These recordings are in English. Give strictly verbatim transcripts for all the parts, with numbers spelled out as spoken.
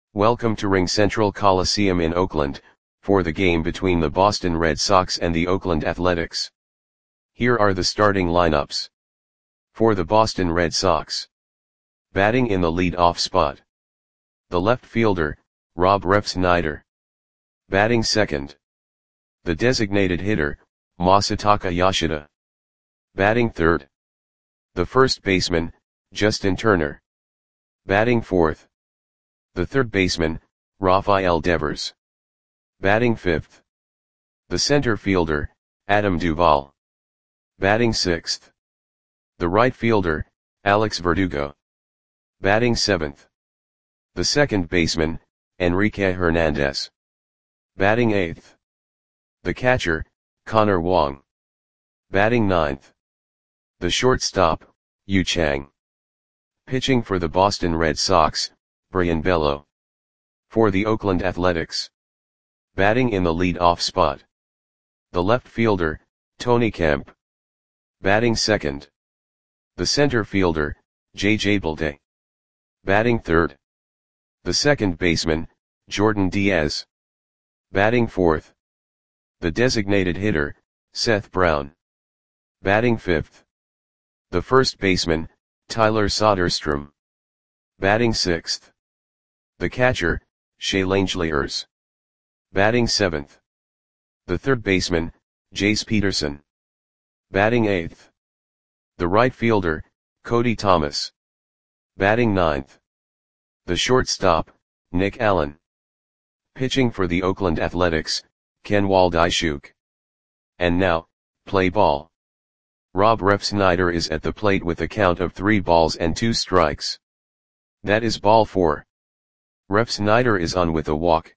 Welcome to RingCentral Coliseum in Oakland, for the game between the Boston Red Sox and the Oakland Athletics. Here are the starting lineups. For the Boston Red Sox. Batting in the lead-off spot. The left fielder, Rob Refsnyder. Batting second. The designated hitter, Masataka Yoshida. Batting third. The first baseman, Justin Turner. Batting fourth. The third baseman, Rafael Devers. Batting fifth. The center fielder, Adam Duvall. Batting sixth. The right fielder, Alex Verdugo. Batting seventh. The second baseman, Enrique Hernandez. Batting eighth. The catcher, Connor Wong. Batting ninth. The shortstop, Yu Chang. Pitching for the Boston Red Sox, Brayan Bello. For the Oakland Athletics. Batting in the lead-off spot. The left fielder, Tony Kemp. Batting second. The center fielder, J J Bleday. Batting third. The second baseman, Jordan Diaz. Batting fourth. The designated hitter, Seth Brown. Batting fifth. The first baseman, Tyler Soderstrom. Batting sixth. The catcher, Shea Langeliers. Batting seventh. The third baseman, Jace Peterson. Batting eighth. The right fielder, Cody Thomas. Batting ninth. The shortstop, Nick Allen. Pitching for the Oakland Athletics, Ken Waldichuk. And now, play ball. Rob Refsnyder is at the plate with a count of three balls and two strikes. That is ball four. Refsnyder is on with a walk.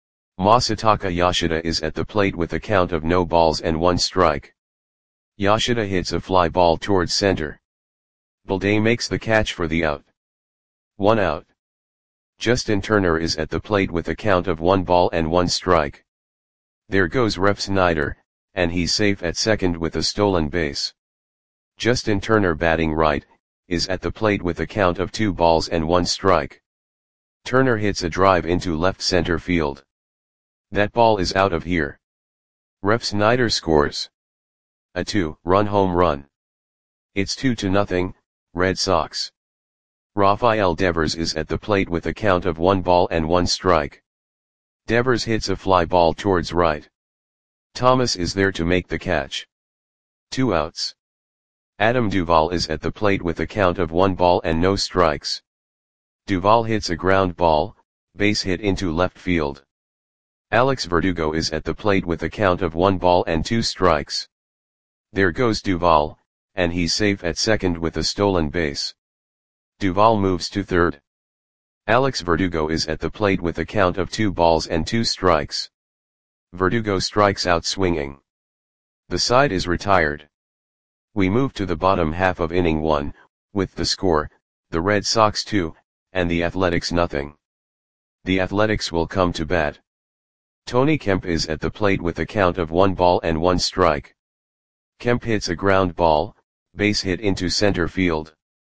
Masataka Yoshida is at the plate with a count of no balls and one strike. Yoshida hits a fly ball towards center. Bleday makes the catch for the out. One out. Justin Turner is at the plate with a count of one ball and one strike. There goes Refsnyder, and he's safe at second with a stolen base. Justin Turner, batting right, is at the plate with a count of two balls and one strike. Turner hits a drive into left center field. That ball is out of here. Refsnyder scores a two-run home run. It's two to nothing, Red Sox. Rafael Devers is at the plate with a count of one ball and one strike. Devers hits a fly ball towards right. Thomas is there to make the catch. Two outs. Adam Duvall is at the plate with a count of one ball and no strikes. Duvall hits a ground ball, base hit into left field. Alex Verdugo is at the plate with a count of one ball and two strikes. There goes Duvall, and he's safe at second with a stolen base. Duvall moves to third. Alex Verdugo is at the plate with a count of two balls and two strikes. Verdugo strikes out swinging. The side is retired. We move to the bottom half of inning one, with the score, the Red Sox two, and the Athletics nothing. The Athletics will come to bat. Tony Kemp is at the plate with a count of one ball and one strike. Kemp hits a ground ball, base hit into center field.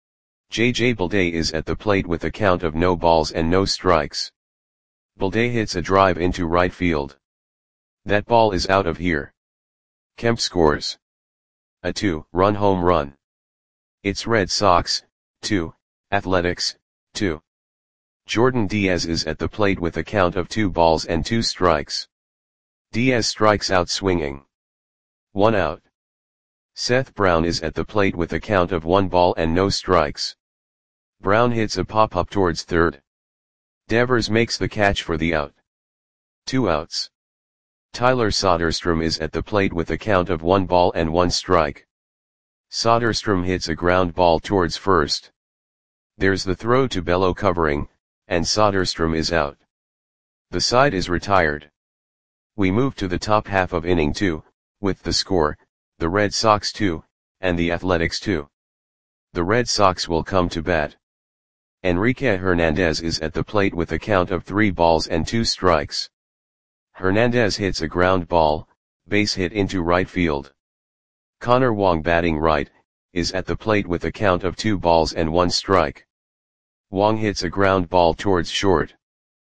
J J Bleday is at the plate with a count of no balls and no strikes. Bleday hits a drive into right field. That ball is out of here. Kemp scores a two-run home run. It's Red Sox, two, Athletics, two. Jordan Diaz is at the plate with a count of two balls and two strikes. Diaz strikes out swinging. One out. Seth Brown is at the plate with a count of one ball and no strikes. Brown hits a pop-up towards third. Devers makes the catch for the out. Two outs. Tyler Soderstrom is at the plate with a count of one ball and one strike. Soderstrom hits a ground ball towards first. There's the throw to Bello covering, and Soderstrom is out. The side is retired. We move to the top half of inning two, with the score, the Red Sox two, and the Athletics two. The Red Sox will come to bat. Enrique Hernandez is at the plate with a count of three balls and two strikes. Hernandez hits a ground ball, base hit into right field. Connor Wong, batting right, is at the plate with a count of two balls and one strike. Wong hits a ground ball towards short.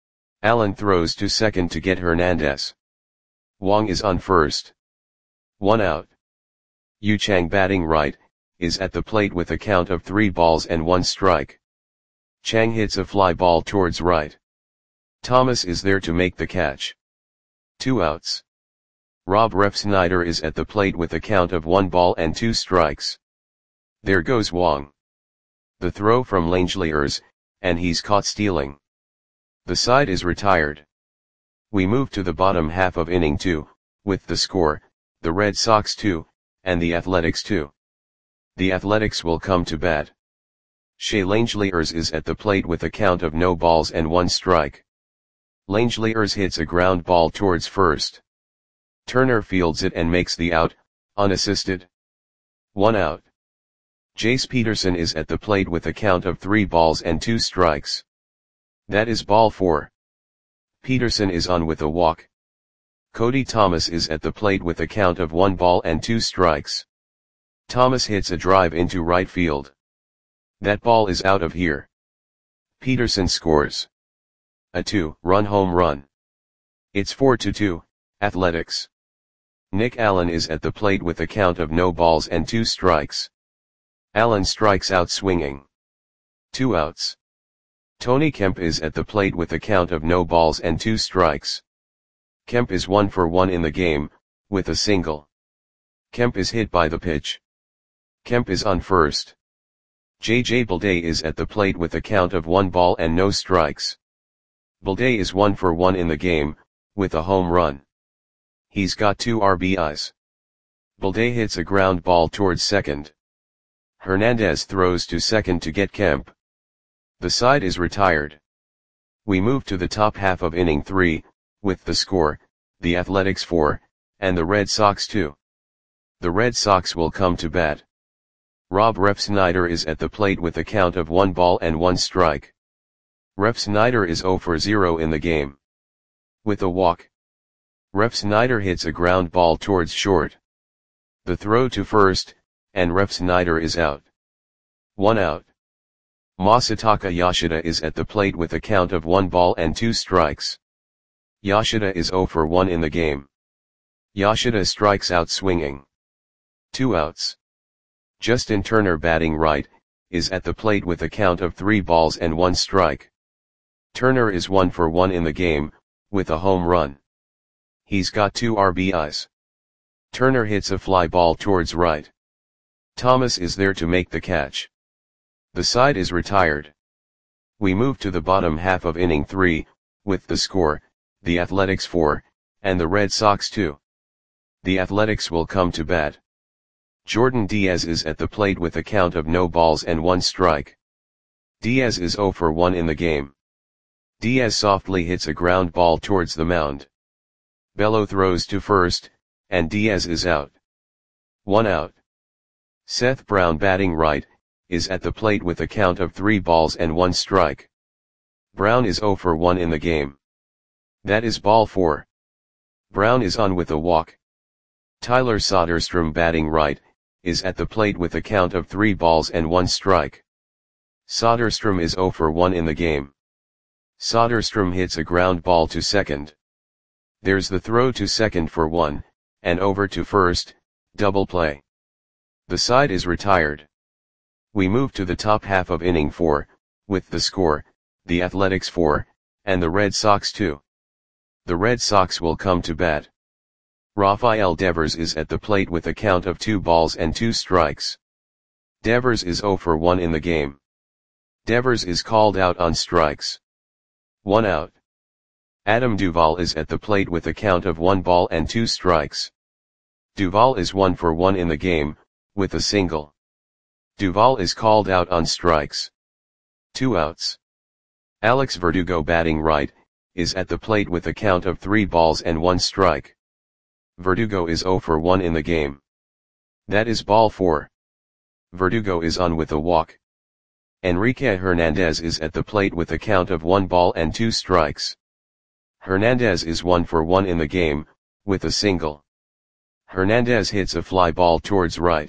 Allen throws to second to get Hernandez. Wong is on first. One out. Yu Chang batting right, is at the plate with a count of three balls and one strike. Chang hits a fly ball towards right. Thomas is there to make the catch. Two outs. Rob Refsnyder is at the plate with a count of one ball and two strikes. There goes Wong. The throw from Langeliers, and he's caught stealing. The side is retired. We move to the bottom half of inning two, with the score, the Red Sox two, and the Athletics two. The Athletics will come to bat. Shea Langeliers is at the plate with a count of no balls and one strike. Langeliers hits a ground ball towards first. Turner fields it and makes the out, unassisted. One out. Jace Peterson is at the plate with a count of three balls and two strikes. That is ball four. Peterson is on with a walk. Cody Thomas is at the plate with a count of one ball and two strikes. Thomas hits a drive into right field. That ball is out of here. Peterson scores a two-run home run. It's four to two, Athletics. Nick Allen is at the plate with a count of no balls and two strikes. Allen strikes out swinging. Two outs. Tony Kemp is at the plate with a count of no balls and two strikes. Kemp is one for one in the game, with a single. Kemp is hit by the pitch. Kemp is on first. J J Bleday is at the plate with a count of one ball and no strikes. Bleday is one for one in the game, with a home run. He's got two R B Is. Bleday hits a ground ball towards second. Hernandez throws to second to get Kemp. The side is retired. We move to the top half of inning three, with the score, the Athletics four, and the Red Sox two. The Red Sox will come to bat. Rob Refsnyder is at the plate with a count of one ball and one strike. Refsnyder is zero for zero in the game. With a walk. Refsnyder hits a ground ball towards short. The throw to first, and Refsnyder is out. One out. Masataka Yoshida is at the plate with a count of one ball and two strikes. Yoshida is zero for one in the game. Yoshida strikes out swinging. Two outs. Justin Turner batting right, is at the plate with a count of three balls and one strike. Turner is one for one in the game, with a home run. He's got two R B Is. Turner hits a fly ball towards right. Thomas is there to make the catch. The side is retired. We move to the bottom half of inning three, with the score, the Athletics four, and the Red Sox two. The Athletics will come to bat. Jordan Diaz is at the plate with a count of no balls and one strike. Diaz is zero for one in the game. Diaz softly hits a ground ball towards the mound. Bello throws to first, and Diaz is out. One out. Seth Brown batting right, is at the plate with a count of three balls and one strike. Brown is zero for one in the game. That is ball four. Brown is on with a walk. Tyler Soderstrom batting right, is at the plate with a count of three balls and one strike. Soderstrom is zero for one in the game. Soderstrom hits a ground ball to second. There's the throw to second for one, and over to first, double play. The side is retired. We move to the top half of inning four, with the score, the Athletics four, and the Red Sox two. The Red Sox will come to bat. Rafael Devers is at the plate with a count of two balls and two strikes. Devers is zero for one in the game. Devers is called out on strikes. One out. Adam Duvall is at the plate with a count of one ball and two strikes. Duvall is one for one in the game, with a single. Duvall is called out on strikes. Two outs. Alex Verdugo batting right, is at the plate with a count of three balls and one strike. Verdugo is zero for one in the game. That is ball four. Verdugo is on with a walk. Enrique Hernandez is at the plate with a count of one ball and two strikes. Hernandez is one for one in the game, with a single. Hernandez hits a fly ball towards right.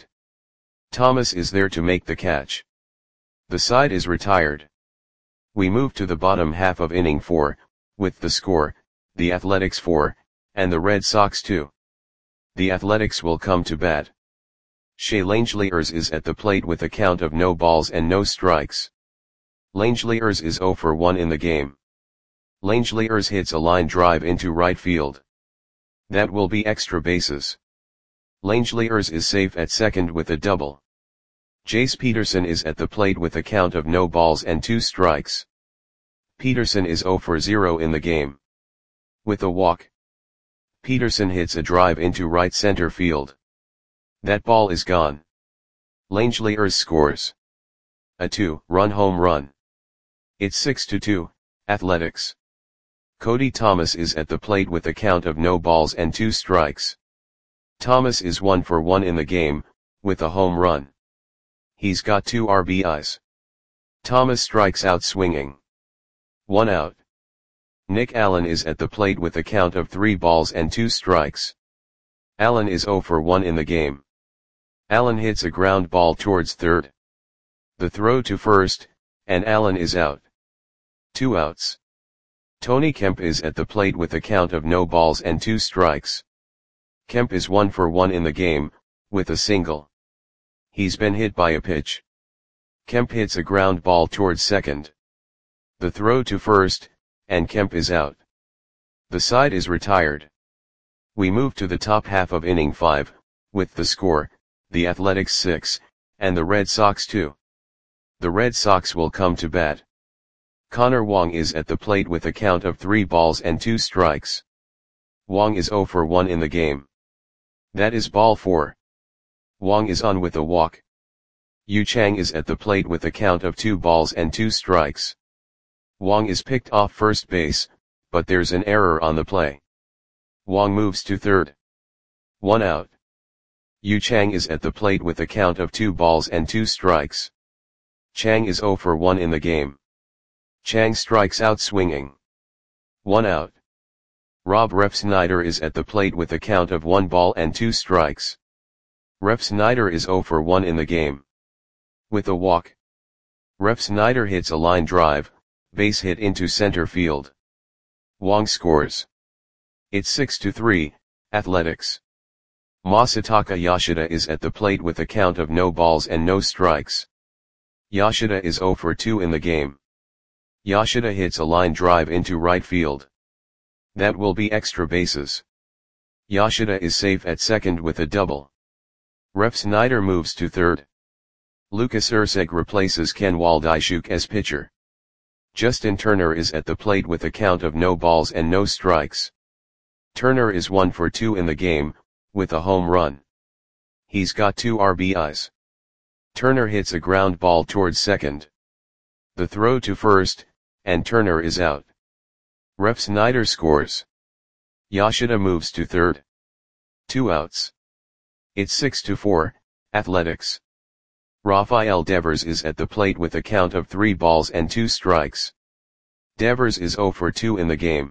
Thomas is there to make the catch. The side is retired. We move to the bottom half of inning four, with the score, the Athletics four, and the Red Sox two. The Athletics will come to bat. Shea Langeliers is at the plate with a count of no balls and no strikes. Langeliers is zero for one in the game. Langeliers hits a line drive into right field. That will be extra bases. Langeliers is safe at second with a double. Jace Peterson is at the plate with a count of no balls and two strikes. Peterson is zero for zero in the game. With a walk, Peterson hits a drive into right center field. That ball is gone. Langeliers scores a two-run home run. It's six to two, Athletics. Cody Thomas is at the plate with a count of no balls and two strikes. Thomas is one for one in the game, with a home run. He's got two R B Is. Thomas strikes out swinging. One out. Nick Allen is at the plate with a count of three balls and two strikes. Allen is zero for one in the game. Allen hits a ground ball towards third. The throw to first, and Allen is out. Two outs. Tony Kemp is at the plate with a count of no balls and two strikes. Kemp is one for one in the game, with a single. He's been hit by a pitch. Kemp hits a ground ball towards second. The throw to first, and Kemp is out. The side is retired. We move to the top half of inning five, with the score, the Athletics six, and the Red Sox two. The Red Sox will come to bat. Connor Wong is at the plate with a count of three balls and two strikes. Wong is zero for one in the game. That is ball four. Wong is on with a walk. Yu Chang is at the plate with a count of two balls and two strikes. Wong is picked off first base, but there's an error on the play. Wong moves to third. One out. Yu Chang is at the plate with a count of two balls and two strikes. Chang is zero for one in the game. Chang strikes out swinging. One out. Rob Refsnyder is at the plate with a count of one ball and two strikes. Refsnyder is zero for one in the game. With a walk, Refsnyder hits a line drive, base hit into center field. Wong scores. It's six to three, Athletics. Masataka Yoshida is at the plate with a count of no balls and no strikes. Yoshida is zero for two in the game. Yoshida hits a line drive into right field. That will be extra bases. Yoshida is safe at second with a double. Refsnyder moves to third. Lucas Erceg replaces Ken Waldichuk as pitcher. Justin Turner is at the plate with a count of no balls and no strikes. Turner is one for two in the game, with a home run. He's got two R B Is. Turner hits a ground ball towards second. The throw to first, and Turner is out. Refsnyder scores. Yoshida moves to third. Two outs. It's six to four, Athletics. Rafael Devers is at the plate with a count of three balls and two strikes. Devers is zero for two in the game.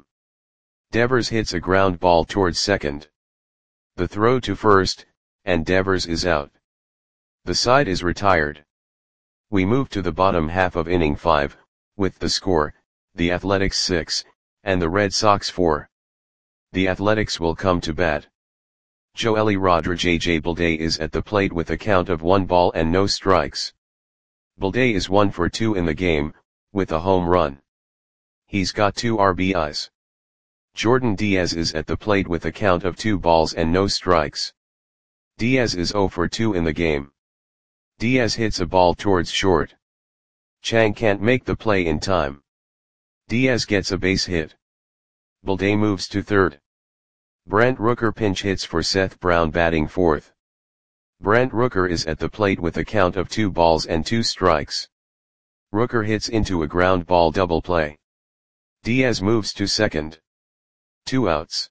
Devers hits a ground ball towards second. The throw to first, and Devers is out. The side is retired. We move to the bottom half of inning five, with the score, the Athletics six, and the Red Sox four. The Athletics will come to bat. Joely Rodríguez Balde is at the plate with a count of one ball and no strikes. Balde is one for two in the game, with a home run. He's got two R B Is. Jordan Diaz is at the plate with a count of two balls and no strikes. Diaz is zero for two in the game. Diaz hits a ball towards short. Chang can't make the play in time. Diaz gets a base hit. Balde moves to third. Brent Rooker pinch hits for Seth Brown batting fourth. Brent Rooker is at the plate with a count of two balls and two strikes. Rooker hits into a ground ball double play. Diaz moves to second. Two outs.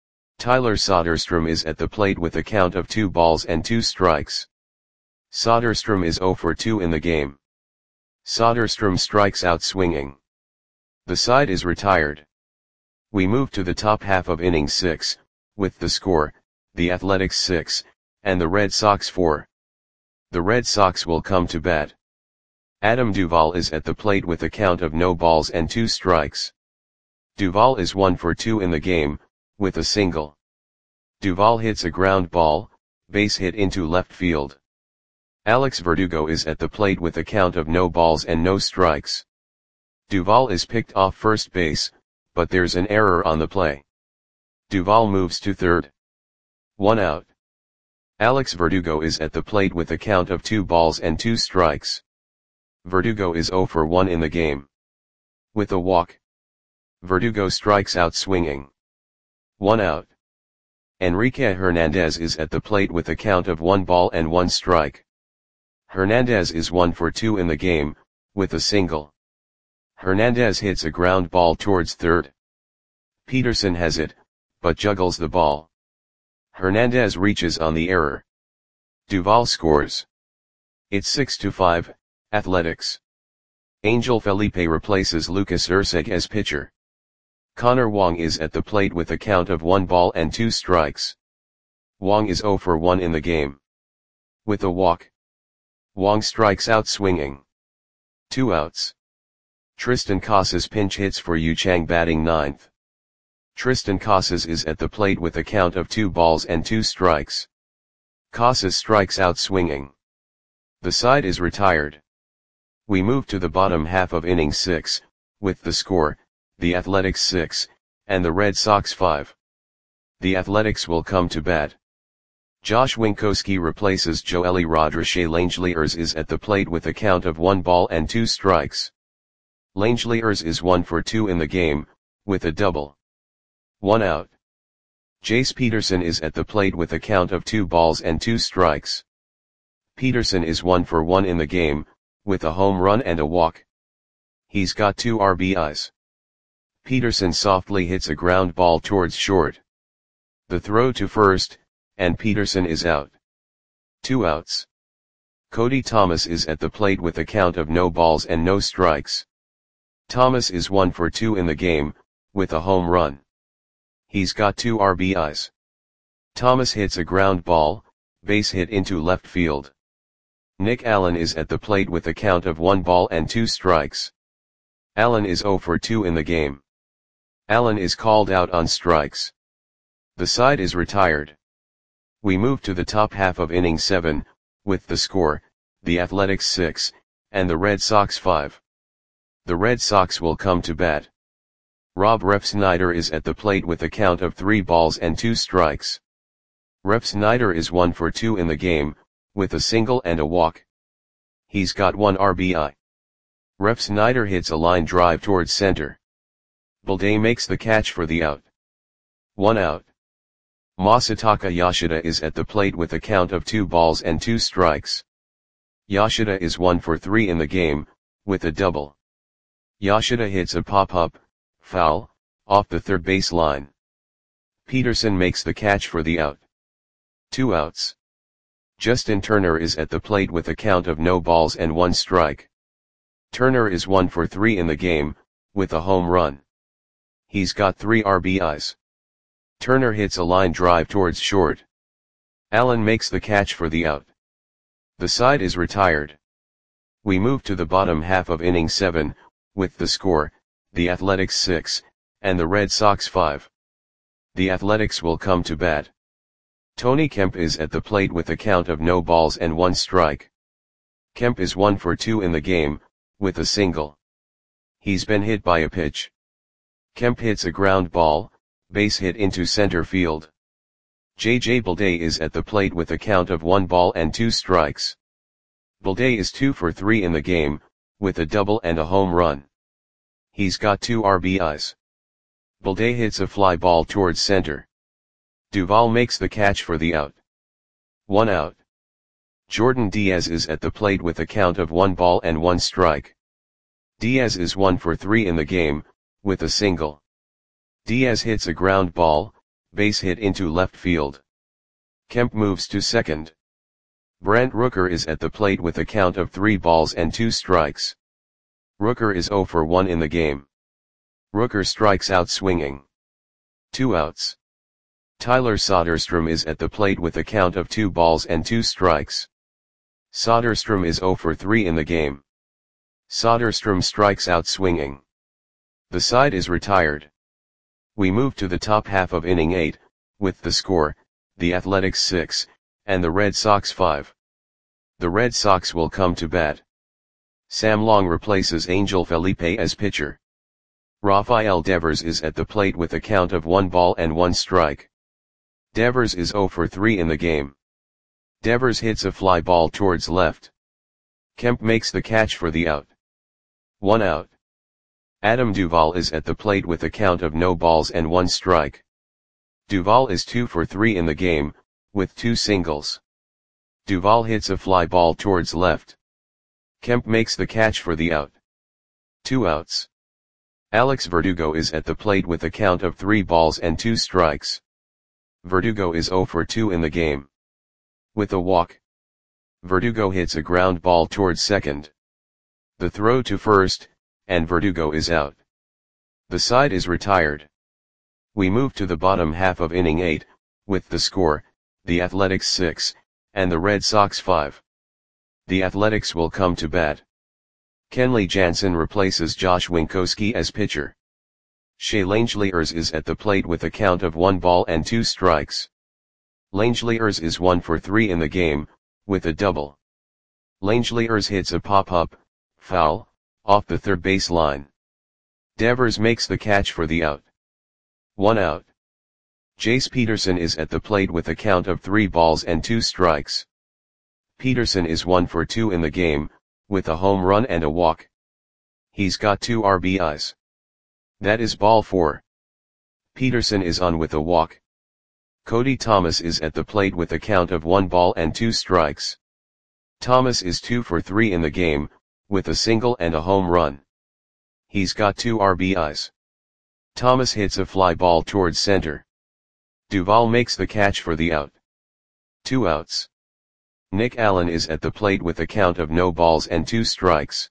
Tyler Soderstrom is at the plate with a count of two balls and two strikes. Soderstrom is zero for two in the game. Soderstrom strikes out swinging. The side is retired. We move to the top half of inning six, with the score, the Athletics six, and the Red Sox four. The Red Sox will come to bat. Adam Duvall is at the plate with a count of no balls and two strikes. Duval is one for two in the game, with a single. Duval hits a ground ball, base hit into left field. Alex Verdugo is at the plate with a count of no balls and no strikes. Duval is picked off first base, but there's an error on the play. Duval moves to third. One out. Alex Verdugo is at the plate with a count of two balls and two strikes. Verdugo is zero for one in the game. With a walk, Verdugo strikes out swinging. One out. Enrique Hernandez is at the plate with a count of one ball and one strike. Hernandez is one for two in the game, with a single. Hernandez hits a ground ball towards third. Peterson has it, but juggles the ball. Hernandez reaches on the error. Duval scores. It's six to five, Athletics. Angel Felipe replaces Lucas Erceg as pitcher. Connor Wong is at the plate with a count of one ball and two strikes. Wong is zero for one in the game. With a walk, Wong strikes out swinging. Two outs. Tristan Casas pinch hits for Yu Chang batting ninth. Tristan Casas is at the plate with a count of two balls and two strikes. Casas strikes out swinging. The side is retired. We move to the bottom half of inning six, with the score, the Athletics six, and the Red Sox five. The Athletics will come to bat. Josh Winkowski replaces Joely Rodríguez. Langeliers is at the plate with a count of one ball and two strikes. Langeliers is one for two in the game, with a double. One out. Jace Peterson is at the plate with a count of two balls and two strikes. Peterson is one for one in the game, with a home run and a walk. He's got two R B Is. Peterson softly hits a ground ball towards short. The throw to first, and Peterson is out. Two outs. Cody Thomas is at the plate with a count of no balls and no strikes. Thomas is one for two in the game, with a home run. He's got two R B Is. Thomas hits a ground ball, base hit into left field. Nick Allen is at the plate with a count of one ball and two strikes. Allen is zero for two in the game. Allen is called out on strikes. The side is retired. We move to the top half of inning seven, with the score, the Athletics six, and the Red Sox five. The Red Sox will come to bat. Rob Refsnyder is at the plate with a count of three balls and two strikes. Refsnyder is one for two in the game, with a single and a walk. He's got one R B I. Refsnyder hits a line drive towards center. Balday makes the catch for the out. One out. Masataka Yoshida is at the plate with a count of two balls and two strikes. Yoshida is one for three in the game, with a double. Yoshida hits a pop-up, foul, off the third base line. Peterson makes the catch for the out. Two outs. Justin Turner is at the plate with a count of no balls and one strike. Turner is one for three in the game, with a home run. He's got three R B Is. Turner hits a line drive towards short. Allen makes the catch for the out. The side is retired. We move to the bottom half of inning seven, with the score, the Athletics six, and the Red Sox five. The Athletics will come to bat. Tony Kemp is at the plate with a count of no balls and one strike. Kemp is one for two in the game, with a single. He's been hit by a pitch. Kemp hits a ground ball, base hit into center field. J J Balday is at the plate with a count of one ball and two strikes. Balday is two for three in the game, with a double and a home run. He's got two R B Is. Balday hits a fly ball towards center. Duval makes the catch for the out. One out. Jordan Diaz is at the plate with a count of one ball and one strike. Diaz is one for three in the game, with a single. Diaz hits a ground ball, base hit into left field. Kemp moves to second. Brent Rooker is at the plate with a count of three balls and two strikes. Rooker is zero for one in the game. Rooker strikes out swinging. Two outs. Tyler Soderstrom is at the plate with a count of two balls and two strikes. Soderstrom is zero for three in the game. Soderstrom strikes out swinging. The side is retired. We move to the top half of inning eight, with the score, the Athletics six, and the Red Sox five. The Red Sox will come to bat. Sam Long replaces Angel Felipe as pitcher. Rafael Devers is at the plate with a count of one ball and one strike. Devers is zero for three in the game. Devers hits a fly ball towards left. Kemp makes the catch for the out. One out. Adam Duvall is at the plate with a count of no balls and one strike. Duvall is two for three in the game, with two singles. Duvall hits a fly ball towards left. Kemp makes the catch for the out. Two outs. Alex Verdugo is at the plate with a count of three balls and two strikes. Verdugo is zero for two in the game. With a walk. Verdugo hits a ground ball towards second. The throw to first, and Verdugo is out. The side is retired. We move to the bottom half of inning eight, with the score, the Athletics six, and the Red Sox five. The Athletics will come to bat. Kenley Jansen replaces Josh Winkowski as pitcher. Shea Langeliers is at the plate with a count of one ball and two strikes. Langeliers is one for three in the game, with a double. Langeliers hits a pop-up, foul, off the third base line. Devers makes the catch for the out. One out. Jace Peterson is at the plate with a count of three balls and two strikes. Peterson is one for two in the game, with a home run and a walk. He's got two R B Is. That is ball four. Peterson is on with a walk. Cody Thomas is at the plate with a count of one ball and two strikes. Thomas is two for three in the game, with a single and a home run. He's got two R B Is. Thomas hits a fly ball towards center. Duvall makes the catch for the out. Two outs. Nick Allen is at the plate with a count of no balls and two strikes.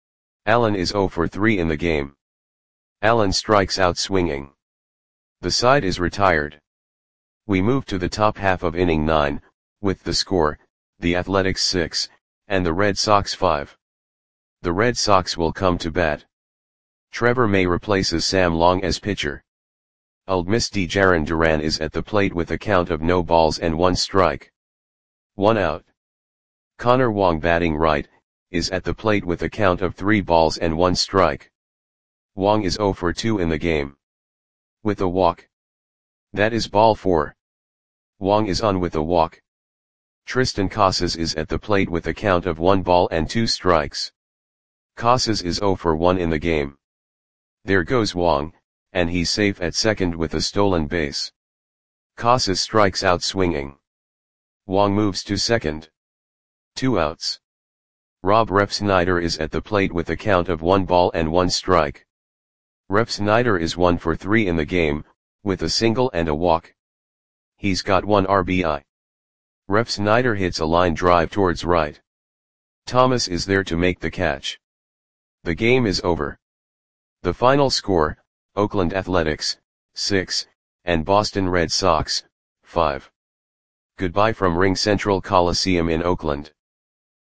Allen is zero for three in the game. Allen strikes out swinging. The side is retired. We move to the top half of inning nine, with the score, the Athletics six, and the Red Sox five. The Red Sox will come to bat. Trevor May replaces Sam Long as pitcher. Uldmisty Jaron Duran is at the plate with a count of no balls and one strike. One out. Connor Wong batting right, is at the plate with a count of three balls and one strike. Wong is zero for two in the game. With a walk. That is ball four. Wong is on with a walk. Tristan Casas is at the plate with a count of one ball and two strikes. Casas is zero for one in the game. There goes Wong, and he's safe at second with a stolen base. Casas strikes out swinging. Wong moves to second. Two outs. Rob Refsnyder is at the plate with a count of one ball and one strike. Refsnyder is one for three in the game, with a single and a walk. He's got one R B I. Refsnyder hits a line drive towards right. Thomas is there to make the catch. The game is over. The final score, Oakland Athletics, six, and Boston Red Sox, five. Goodbye from Ring Central Coliseum in Oakland.